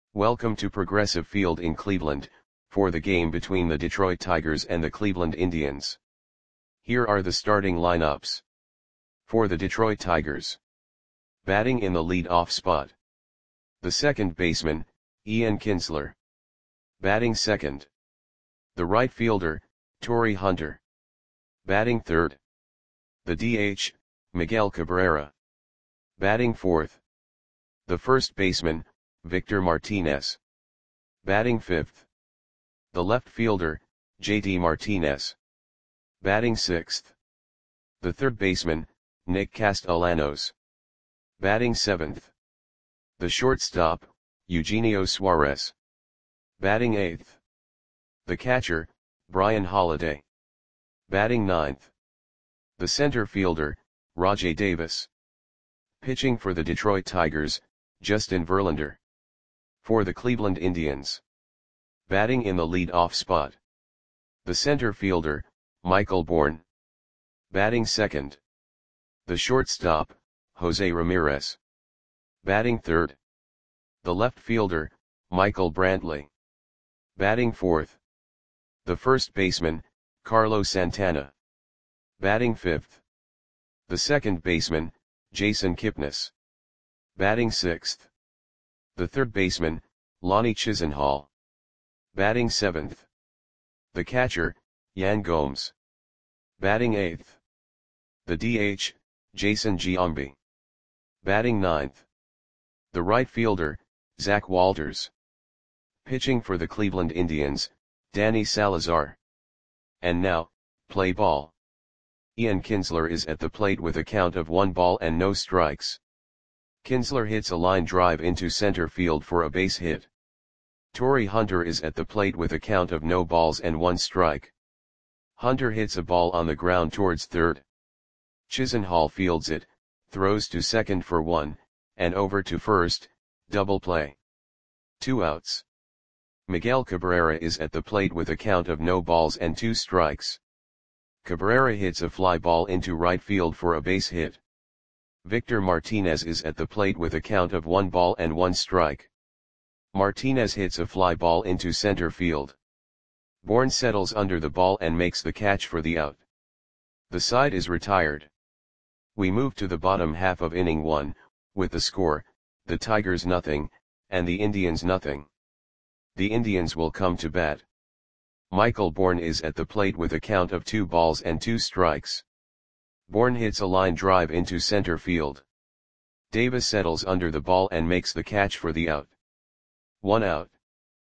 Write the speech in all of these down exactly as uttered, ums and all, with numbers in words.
Welcome to Progressive Field in Cleveland, for the game between the Detroit Tigers and the Cleveland Indians. Here are the starting lineups. For the Detroit Tigers. Batting in the lead-off spot. The second baseman, Ian Kinsler. Batting second. The right fielder, Torii Hunter. Batting third. The D H, Miguel Cabrera. Batting fourth. The first baseman, Victor Martinez. Batting fifth. The left fielder, J D Martinez. Batting sixth. The third baseman, Nick Castellanos. Batting seventh. The shortstop, Eugenio Suarez. Batting eighth. The catcher, Brian Holiday. Batting ninth. The center fielder, Rajai Davis. Pitching for the Detroit Tigers, Justin Verlander. For the Cleveland Indians. Batting in the lead-off spot. The center fielder, Michael Bourn. Batting second. The shortstop, Jose Ramirez. Batting third. The left fielder, Michael Brantley. Batting fourth. The first baseman, Carlos Santana. Batting fifth. The second baseman, Jason Kipnis. Batting sixth. The third baseman, Lonnie Chisenhall. Batting seventh. The catcher, Yan Gomes. Batting eighth. The D H, Jason Giambi. Batting ninth. The right fielder, Zach Walters. Pitching for the Cleveland Indians, Danny Salazar. And now, play ball. Ian Kinsler is at the plate with a count of one ball and no strikes. Kinsler hits a line drive into center field for a base hit. Torii Hunter is at the plate with a count of no balls and one strike. Hunter hits a ball on the ground towards third. Chisenhall fields it, throws to second for one, and over to first, double play. Two outs. Miguel Cabrera is at the plate with a count of no balls and two strikes. Cabrera hits a fly ball into right field for a base hit. Victor Martinez is at the plate with a count of one ball and one strike. Martinez hits a fly ball into center field. Bourn settles under the ball and makes the catch for the out. The side is retired. We move to the bottom half of inning one, with the score, the Tigers nothing, and the Indians nothing. The Indians will come to bat. Michael Bourn is at the plate with a count of two balls and two strikes. Bourn hits a line drive into center field. Davis settles under the ball and makes the catch for the out. One out.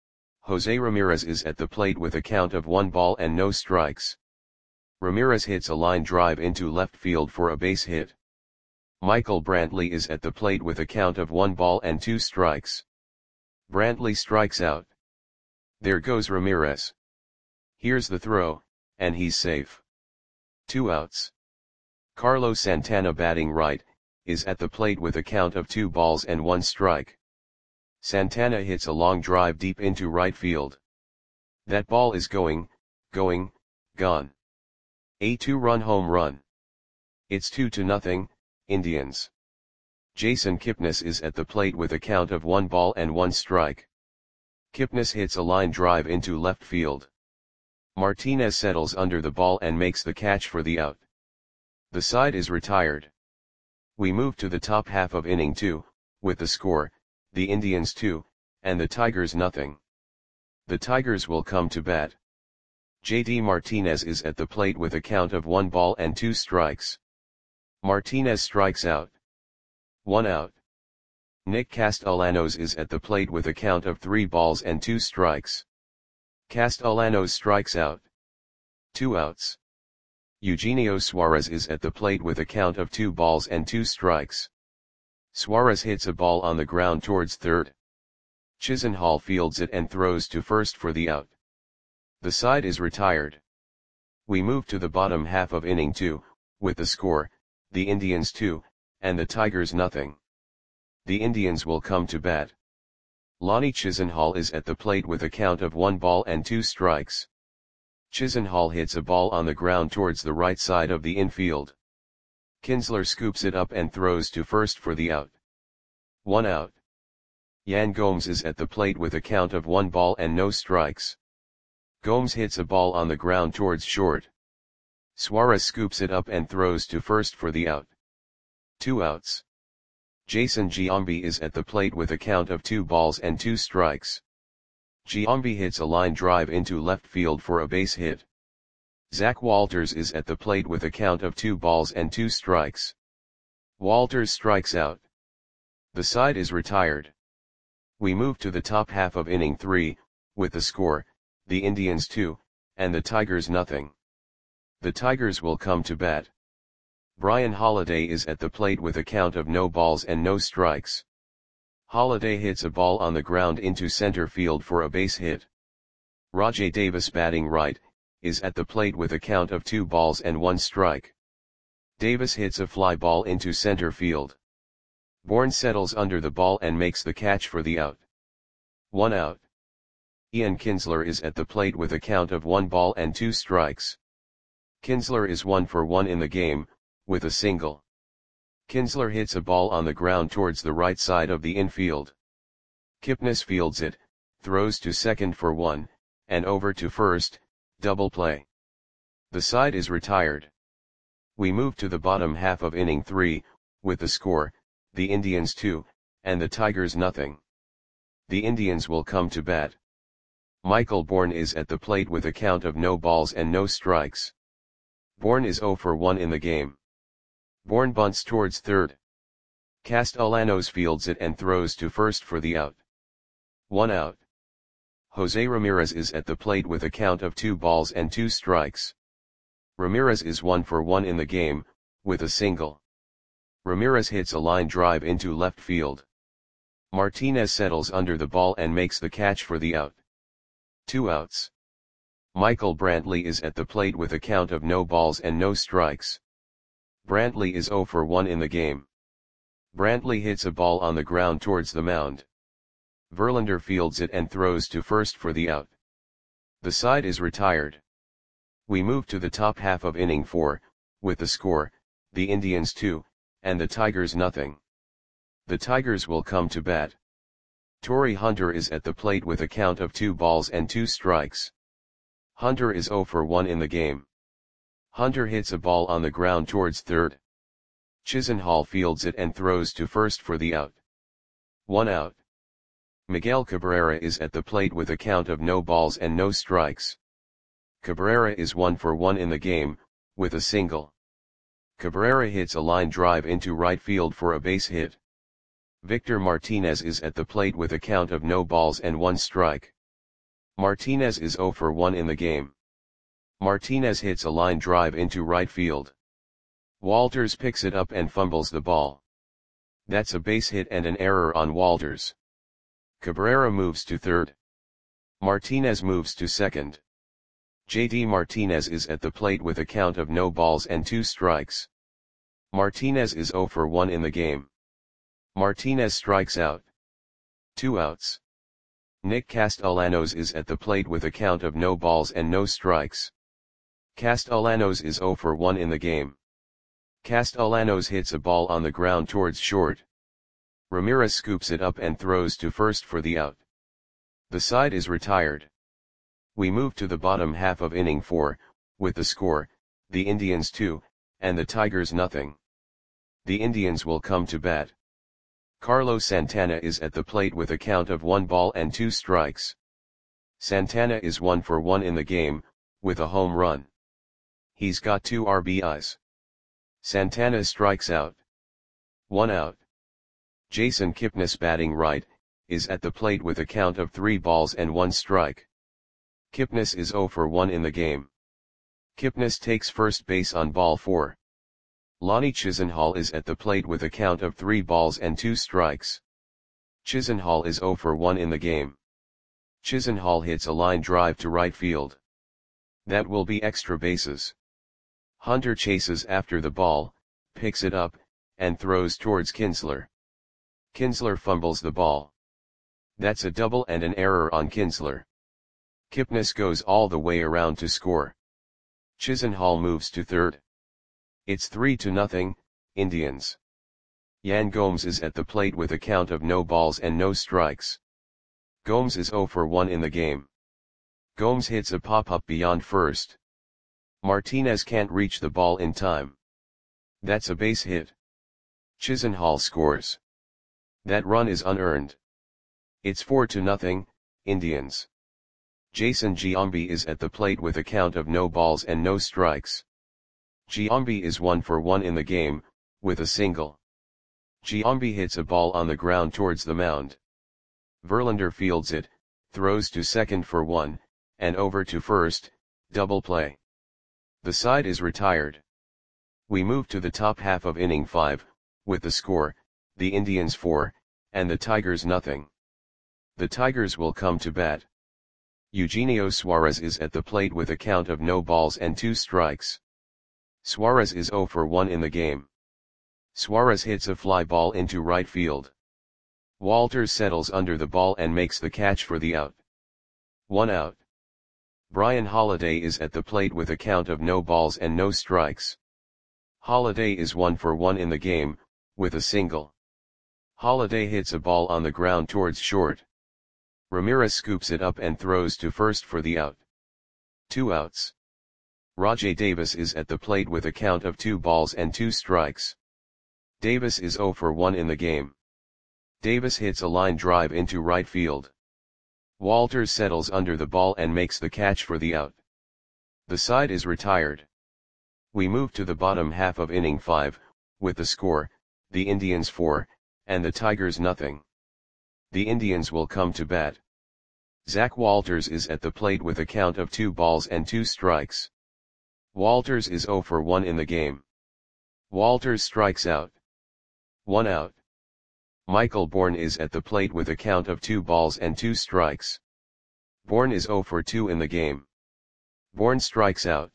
Jose Ramirez is at the plate with a count of one ball and no strikes. Ramirez hits a line drive into left field for a base hit. Michael Brantley is at the plate with a count of one ball and two strikes. Brantley strikes out. There goes Ramirez. Here's the throw, and he's safe. Two outs. Carlos Santana batting right, is at the plate with a count of two balls and one strike. Santana hits a long drive deep into right field. That ball is going, going, gone. A two-run home run. It's two to nothing, Indians. Jason Kipnis is at the plate with a count of one ball and one strike. Kipnis hits a line drive into left field. Martinez settles under the ball and makes the catch for the out. The side is retired. We move to the top half of inning two, with the score, the Indians two, and the Tigers nothing. The Tigers will come to bat. J D Martinez is at the plate with a count of one ball and two strikes. Martinez strikes out. One out. Nick Castellanos is at the plate with a count of three balls and two strikes. Castellanos strikes out. Two outs. Eugenio Suarez is at the plate with a count of two balls and two strikes. Suarez hits a ball on the ground towards third. Chisenhall fields it and throws to first for the out. The side is retired. We move to the bottom half of inning two, with the score, the Indians two, and the Tigers nothing. The Indians will come to bat. Lonnie Chisenhall is at the plate with a count of one ball and two strikes. Chisenhall hits a ball on the ground towards the right side of the infield. Kinsler scoops it up and throws to first for the out. One out. Yan Gomes is at the plate with a count of one ball and no strikes. Gomes hits a ball on the ground towards short. Suarez scoops it up and throws to first for the out. Two outs. Jason Giambi is at the plate with a count of two balls and two strikes. Giambi hits a line drive into left field for a base hit. Zach Walters is at the plate with a count of two balls and two strikes. Walters strikes out. The side is retired. We move to the top half of inning three, with the score, the Indians two, and the Tigers nothing. The Tigers will come to bat. Brian Holiday is at the plate with a count of no balls and no strikes. Holiday hits a ball on the ground into center field for a base hit. Rajai Davis, batting right, is at the plate with a count of two balls and one strike. Davis hits a fly ball into center field. Bourne settles under the ball and makes the catch for the out. One out. Ian Kinsler is at the plate with a count of one ball and two strikes. Kinsler is one for one in the game, with a single. Kinsler hits a ball on the ground towards the right side of the infield. Kipnis fields it, throws to second for one, and over to first, double play. The side is retired. We move to the bottom half of inning three, with the score, the Indians two, and the Tigers nothing. The Indians will come to bat. Michael Bourne is at the plate with a count of no balls and no strikes. Bourne is zero for one in the game. Bourne bunts towards third. Castellanos fields it and throws to first for the out. One out. Jose Ramirez is at the plate with a count of two balls and two strikes. Ramirez is one for one in the game, with a single. Ramirez hits a line drive into left field. Martinez settles under the ball and makes the catch for the out. Two outs. Michael Brantley is at the plate with a count of no balls and no strikes. Brantley is zero for one in the game. Brantley hits a ball on the ground towards the mound. Verlander fields it and throws to first for the out. The side is retired. We move to the top half of inning four, with the score, the Indians two, and the Tigers nothing. The Tigers will come to bat. Torrey Hunter is at the plate with a count of two balls and two strikes. Hunter is zero for one in the game. Hunter hits a ball on the ground towards third. Chisenhall fields it and throws to first for the out. One out. Miguel Cabrera is at the plate with a count of no balls and no strikes. Cabrera is one for one in the game, with a single. Cabrera hits a line drive into right field for a base hit. Victor Martinez is at the plate with a count of no balls and one strike. Martinez is zero for one in the game. Martinez hits a line drive into right field. Walters picks it up and fumbles the ball. That's a base hit and an error on Walters. Cabrera moves to third. Martinez moves to second. J D Martinez is at the plate with a count of no balls and two strikes. Martinez is zero for one in the game. Martinez strikes out. Two outs. Nick Castellanos is at the plate with a count of no balls and no strikes. Castellanos is zero for one in the game. Castellanos hits a ball on the ground towards short. Ramirez scoops it up and throws to first for the out. The side is retired. We move to the bottom half of inning four, with the score, the Indians two, and the Tigers nothing. The Indians will come to bat. Carlos Santana is at the plate with a count of one ball and two strikes. Santana is one for one in the game, with a home run. He's got two R B Is. Santana strikes out. One out. Jason Kipnis, batting right, is at the plate with a count of three balls and one strike. Kipnis is zero for one in the game. Kipnis takes first base on ball four. Lonnie Chisenhall is at the plate with a count of three balls and two strikes. Chisenhall is zero for one in the game. Chisenhall hits a line drive to right field. That will be extra bases. Hunter chases after the ball, picks it up, and throws towards Kinsler. Kinsler fumbles the ball. That's a double and an error on Kinsler. Kipnis goes all the way around to score. Chisenhall moves to third. It's three to nothing, Indians. Yan Gomes is at the plate with a count of no balls and no strikes. Gomes is zero for one in the game. Gomes hits a pop-up beyond first. Martinez can't reach the ball in time. That's a base hit. Chisenhall scores. That run is unearned. It's four to nothing, Indians. Jason Giambi is at the plate with a count of no balls and no strikes. Giambi is one for one in the game, with a single. Giambi hits a ball on the ground towards the mound. Verlander fields it, throws to second for one, and over to first, double play. The side is retired. We move to the top half of inning five, with the score, the Indians four, and the Tigers nothing. The Tigers will come to bat. Eugenio Suarez is at the plate with a count of no balls and two strikes. Suarez is zero for one in the game. Suarez hits a fly ball into right field. Walters settles under the ball and makes the catch for the out. One out. Brian Holiday is at the plate with a count of no balls and no strikes. Holiday is one for one in the game, with a single. Holiday hits a ball on the ground towards short. Ramirez scoops it up and throws to first for the out. Two outs. Rajai Davis is at the plate with a count of two balls and two strikes. Davis is zero for one in the game. Davis hits a line drive into right field. Walters settles under the ball and makes the catch for the out. The side is retired. We move to the bottom half of inning five, with the score, the Indians four, and the Tigers nothing. The Indians will come to bat. Zach Walters is at the plate with a count of two balls and two strikes. Walters is zero for one in the game. Walters strikes out. One out. Michael Bourn is at the plate with a count of two balls and two strikes. Bourn is zero for two in the game. Bourn strikes out.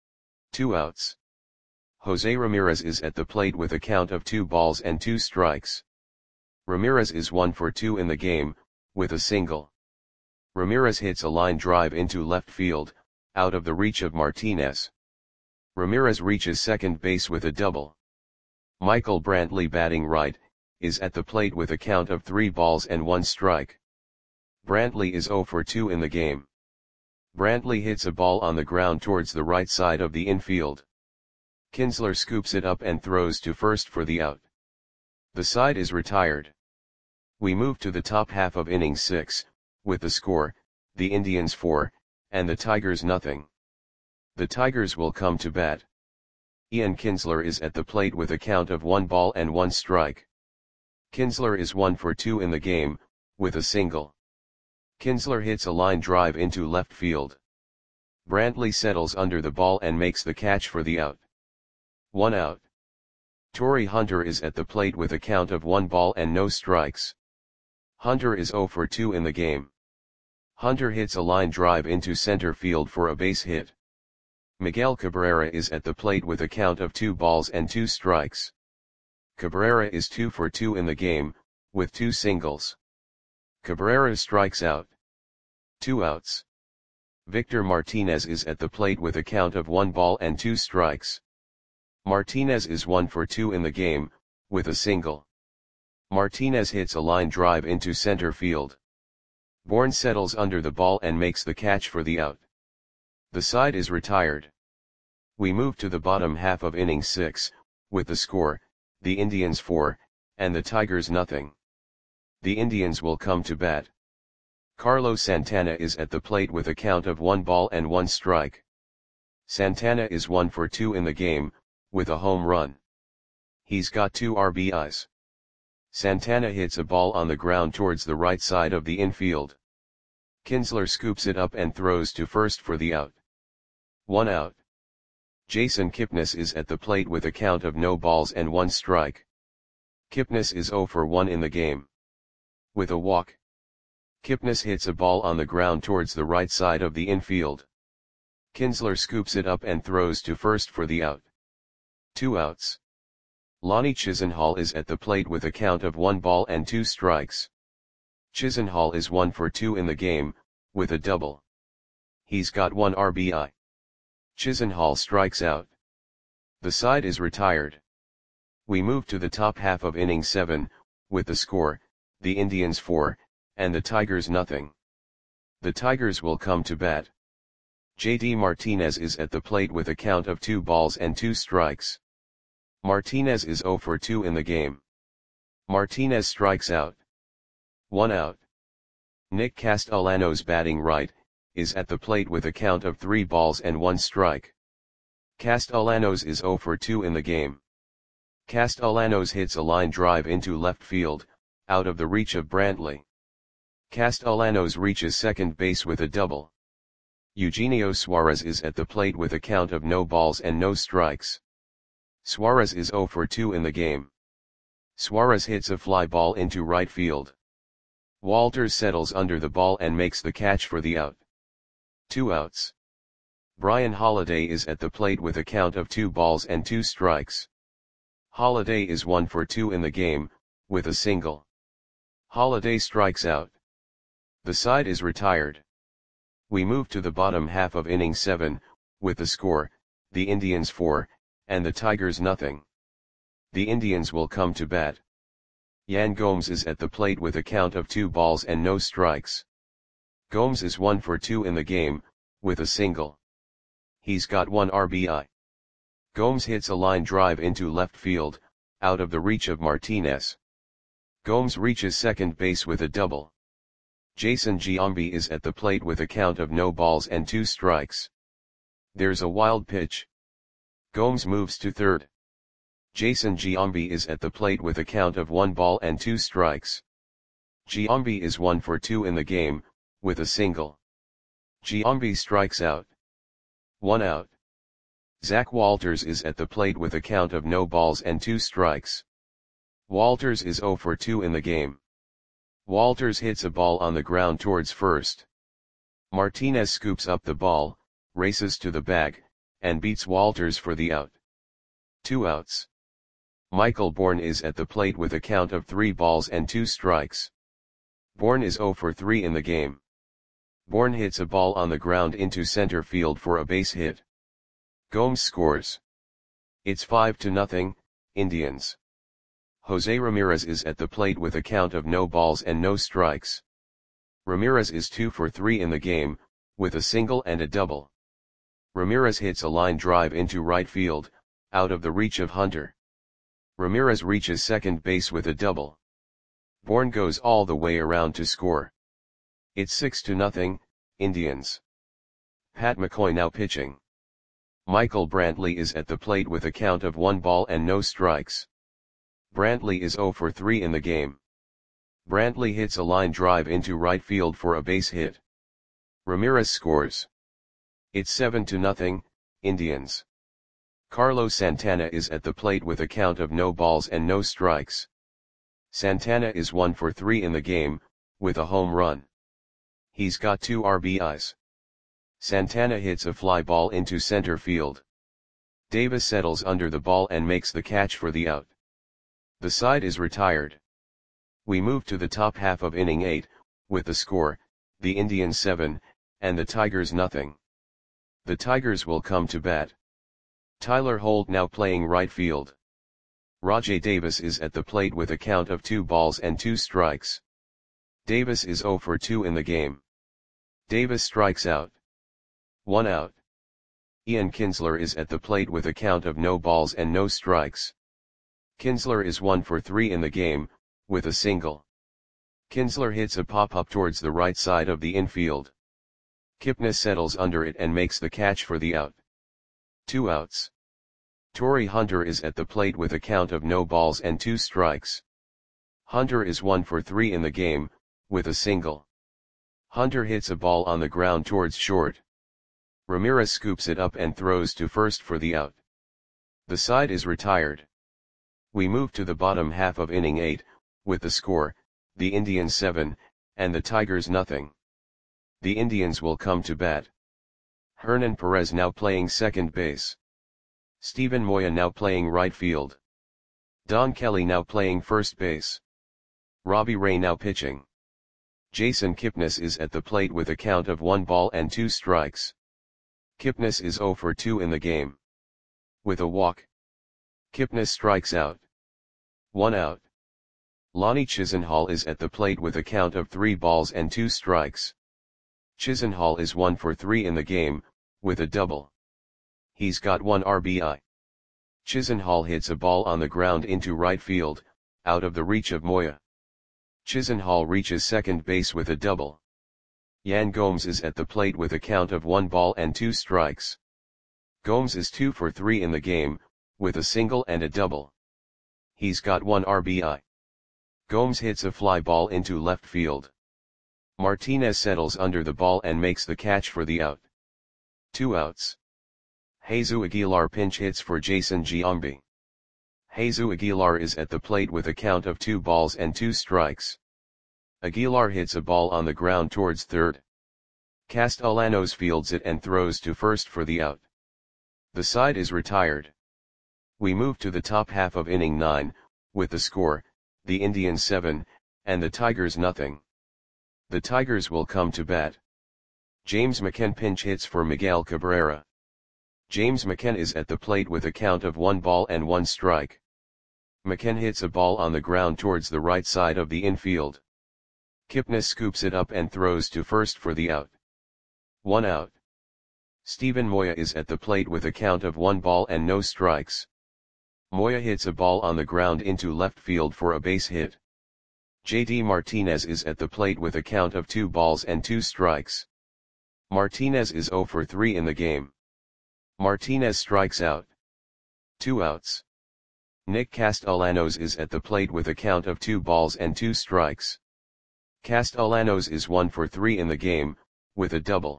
Two outs. Jose Ramirez is at the plate with a count of two balls and two strikes. Ramirez is one for two in the game, with a single. Ramirez hits a line drive into left field, out of the reach of Martinez. Ramirez reaches second base with a double. Michael Brantley, batting right, is at the plate with a count of three balls and one strike. Brantley is zero for two in the game. Brantley hits a ball on the ground towards the right side of the infield. Kinsler scoops it up and throws to first for the out. The side is retired. We move to the top half of inning six, with the score, the Indians four, and the Tigers nothing. The Tigers will come to bat. Ian Kinsler is at the plate with a count of one ball and one strike. Kinsler is one for two in the game, with a single. Kinsler hits a line drive into left field. Brantley settles under the ball and makes the catch for the out. One out. Torrey Hunter is at the plate with a count of one ball and no strikes. Hunter is zero for two in the game. Hunter hits a line drive into center field for a base hit. Miguel Cabrera is at the plate with a count of two balls and two strikes. Cabrera is two for two in the game, with two singles. Cabrera strikes out. Two outs. Victor Martinez is at the plate with a count of one ball and two strikes. Martinez is one for two in the game, with a single. Martinez hits a line drive into center field. Bourn settles under the ball and makes the catch for the out. The side is retired. We move to the bottom half of inning six, with the score, the Indians four, and the Tigers nothing. The Indians will come to bat. Carlos Santana is at the plate with a count of one ball and one strike. Santana is one for two in the game, with a home run. He's got two R B Is. Santana hits a ball on the ground towards the right side of the infield. Kinsler scoops it up and throws to first for the out. One out. Jason Kipnis is at the plate with a count of no balls and one strike. Kipnis is zero for one in the game. With a walk. Kipnis hits a ball on the ground towards the right side of the infield. Kinsler scoops it up and throws to first for the out. Two outs. Lonnie Chisenhall is at the plate with a count of one ball and two strikes. Chisenhall is one for two in the game, with a double. He's got one R B I. Chisenhall strikes out. The side is retired. We move to the top half of inning seven, with the score, the Indians four, and the Tigers nothing. The Tigers will come to bat. J D Martinez is at the plate with a count of two balls and two strikes. Martinez is zero for two in the game. Martinez strikes out. One out. Nick Castellanos, batting right, is at the plate with a count of three balls and one strike. Castellanos is zero for two in the game. Castellanos hits a line drive into left field, out of the reach of Brantley. Castellanos reaches second base with a double. Eugenio Suarez is at the plate with a count of no balls and no strikes. Suarez is zero for two in the game. Suarez hits a fly ball into right field. Walters settles under the ball and makes the catch for the out. Two outs. Brian Holiday is at the plate with a count of two balls and two strikes. Holiday is one for two in the game, with a single. Holiday strikes out. The side is retired. We move to the bottom half of inning seven, with the score, the Indians four, and the Tigers nothing. The Indians will come to bat. Yan Gomes is at the plate with a count of two balls and no strikes. Gomes is one for two in the game, with a single. He's got one R B I. Gomes hits a line drive into left field, out of the reach of Martinez. Gomes reaches second base with a double. Jason Giambi is at the plate with a count of no balls and two strikes. There's a wild pitch. Gomes moves to third. Jason Giambi is at the plate with a count of one ball and two strikes. Giambi is one for two in the game, with a single. Giambi strikes out. One out. Zach Walters is at the plate with a count of no balls and two strikes. Walters is zero for two in the game. Walters hits a ball on the ground towards first. Martinez scoops up the ball, races to the bag, and beats Walters for the out. Two outs. Michael Bourne is at the plate with a count of three balls and two strikes. Bourne is zero for three in the game. Bourne hits a ball on the ground into center field for a base hit. Gomes scores. It's five to nothing, Indians. Jose Ramirez is at the plate with a count of no balls and no strikes. Ramirez is two for three in the game, with a single and a double. Ramirez hits a line drive into right field, out of the reach of Hunter. Ramirez reaches second base with a double. Bourne goes all the way around to score. It's six to nothing, Indians. Pat McCoy now pitching. Michael Brantley is at the plate with a count of one ball and no strikes. Brantley is zero for three in the game. Brantley hits a line drive into right field for a base hit. Ramirez scores. It's seven to nothing, Indians. Carlos Santana is at the plate with a count of no balls and no strikes. Santana is one for three in the game, with a home run. He's got two R B Is. Santana hits a fly ball into center field. Davis settles under the ball and makes the catch for the out. The side is retired. We move to the top half of inning eight, with the score, the Indians seven, and the Tigers nothing. The Tigers will come to bat. Tyler Holt now playing right field. Rajai Davis is at the plate with a count of two balls and two strikes. Davis is zero for two in the game. Davis strikes out. One out. Ian Kinsler is at the plate with a count of no balls and no strikes. Kinsler is one for three in the game, with a single. Kinsler hits a pop-up towards the right side of the infield. Kipnis settles under it and makes the catch for the out. Two outs. Torrey Hunter is at the plate with a count of no balls and two strikes. Hunter is one for three in the game, with a single. Hunter hits a ball on the ground towards short. Ramirez scoops it up and throws to first for the out. The side is retired. We move to the bottom half of inning eight, with the score, the Indians seven, and the Tigers nothing. The Indians will come to bat. Hernan Perez now playing second base. Steven Moya now playing right field. Don Kelly now playing first base. Robbie Ray now pitching. Jason Kipnis is at the plate with a count of one ball and two strikes. Kipnis is zero for two in the game. With a walk. Kipnis strikes out. One out. Lonnie Chisenhall is at the plate with a count of three balls and two strikes. Chisenhall is one for three in the game, with a double. He's got one R B I. Chisenhall hits a ball on the ground into right field, out of the reach of Moya. Chisenhall reaches second base with a double. Yan Gomes is at the plate with a count of one ball and two strikes. Gomes is two for three in the game, with a single and a double. He's got one R B I. Gomes hits a fly ball into left field. Martinez settles under the ball and makes the catch for the out. Two outs. Jesus Aguilar pinch hits for Jason Giambi. Jesus Aguilar is at the plate with a count of two balls and two strikes. Aguilar hits a ball on the ground towards third. Castellanos fields it and throws to first for the out. The side is retired. We move to the top half of inning nine, with the score, the Indians seven, and the Tigers nothing. The Tigers will come to bat. James McCann pinch hits for Miguel Cabrera. James McCann is at the plate with a count of one ball and one strike. McCann hits a ball on the ground towards the right side of the infield. Kipnis scoops it up and throws to first for the out. One out. Steven Moya is at the plate with a count of one ball and no strikes. Moya hits a ball on the ground into left field for a base hit. J D Martinez is at the plate with a count of two balls and two strikes. Martinez is zero for three in the game. Martinez strikes out. Two outs. Nick Castellanos is at the plate with a count of two balls and two strikes. Castellanos is one for three in the game, with a double.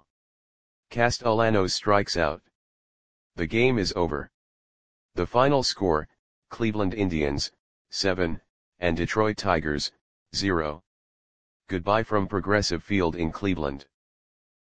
Castellanos strikes out. The game is over. The final score, Cleveland Indians, seven, and Detroit Tigers, zero. Goodbye from Progressive Field in Cleveland.